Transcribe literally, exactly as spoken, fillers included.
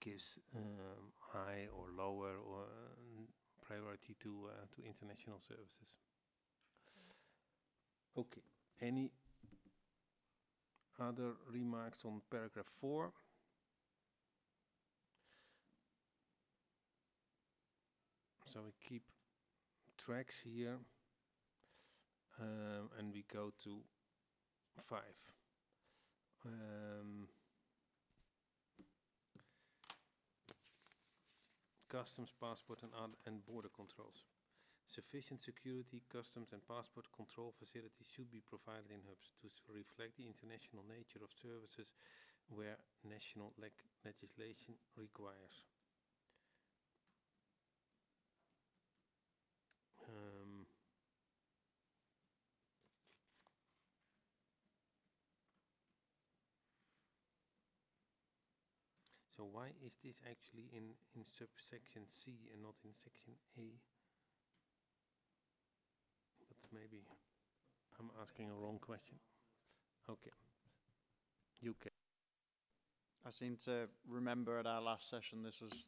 gives um, high or lower or uh, priority to uh, to international services. Okay. Any other remarks on paragraph four? So we keep tracks here, um, and we go to five. Um, customs, passport, and, other, and border controls. Sufficient security, customs, and passport control facilities should be provided in hubs to reflect the international nature of services where national leg legislation requires. Um, so why is this actually in, in subsection C and not in section A? But maybe I'm asking a wrong question. Okay, U K. I seem to remember at our last session this was